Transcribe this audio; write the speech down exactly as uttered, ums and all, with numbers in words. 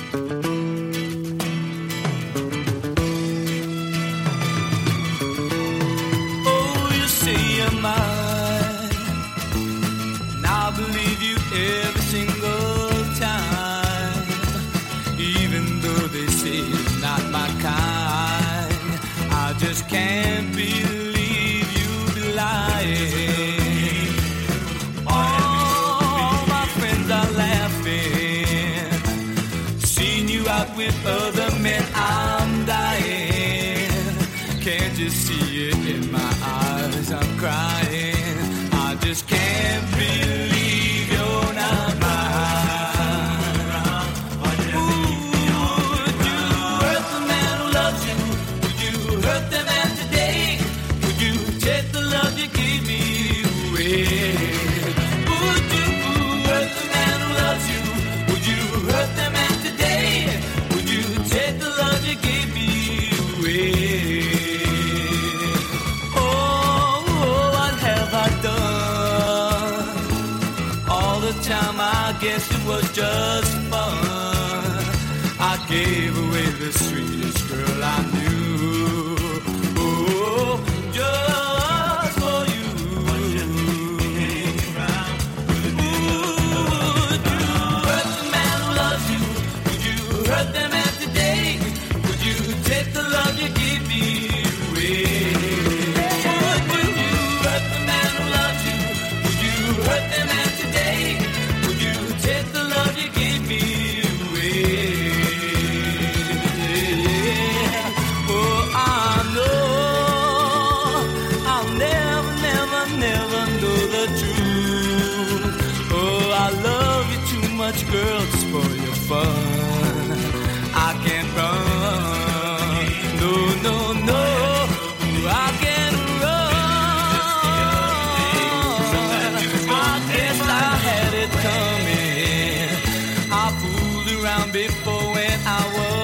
Oh, you say you're mine, and I believe you every single time, even though they say you're not my kind. I just can't believe you be lying. All my friends are laughing, seeing you out with other men. I'm dying. Can't you see it in my eyes? I'm crying. I just can't believe you're not mine. Ooh, would you hurt the man who loves you? Would you hurt the man today? Would you take the love you gave me away? Would you hurt the man who loves you? Would you hurt the man today? Would you take the love you gave me away? Oh, what have I done? All the time I guess it was just fun. I gave away the sweetest girl I knew. Oh, just for you. Would you hurt the man who loves you? Would you hurt the man today? Would you take the love you gave me away? Would you hurt the man who loves you? Would you hurt the man today? Would you take the love you gave me away? Oh, I know I'll never, never, never know the truth. Oh, I love you too much, girl, to spoil your fun. I can't run. No, no, no. I can't run. I guess I had it coming. I fooled around before when I was